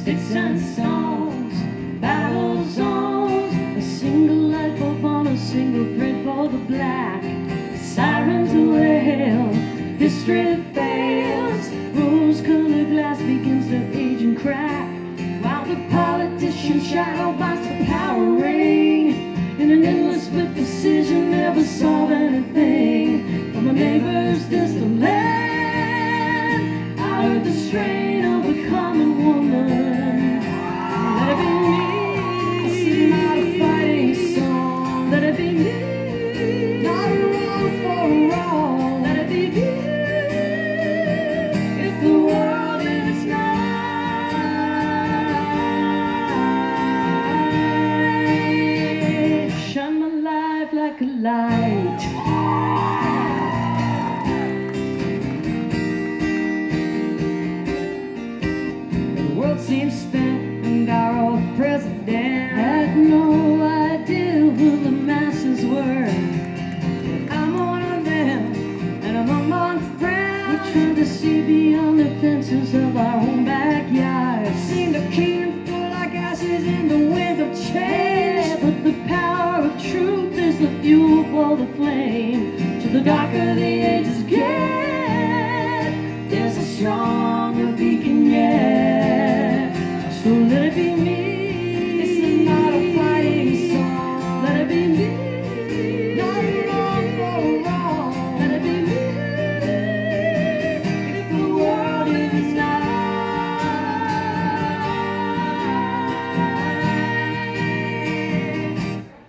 sticks and stones, battle zones, a single light bulb on a single thread for the black. Sirens wail, history fails, rose-colored glass begins to age and crack, while the politician's shadow binds the power ring. In an endless split decision, never solve anything. From a neighbor's distant land, I heard the strain of a common woman. Let it be me. This is not a fighting song. Let it be me. Not a wrong for a wrong. Let it be me. If the world is night, shine my life like a light. The world seems spent, and our old president had no idea who the masses were. But I'm one of them, and I'm among friends. We try to see beyond the fences of our own backyard. Seen the kingdom fall like ashes in the wind of change, but the power of truth is the fuel for the flame. To the darker the ages get, there's a stronger beacon yet. So let it be me. This is not a fighting song. Let it be me. Not a wrong for a wrong. Let it be me. If the world is night,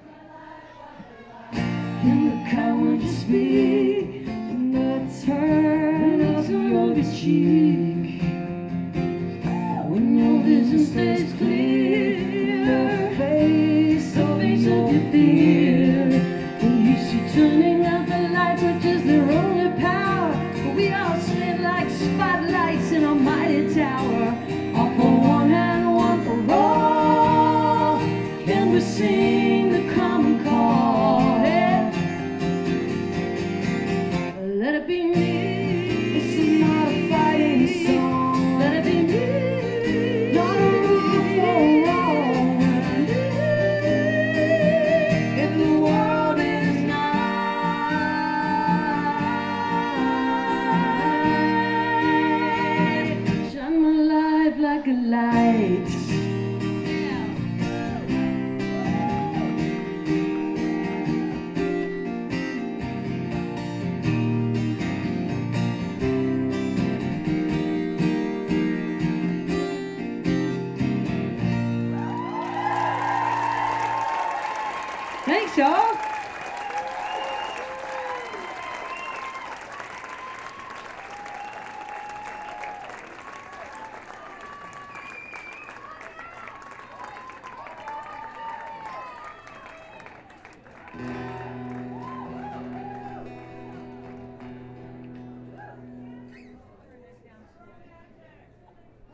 in the car when you speak, in the turn of your cheek, when your vision stays clear, the face of your fear, when you see turning out the lights, which is their only power. But we all sit like spotlights in a mighty tower, all for one and one for all. Can we sing the common call? Yeah. Let it be me. This is not a fighting song. Let it be me. Not a wrong for a wrong. If the world is night, shine my life like a light.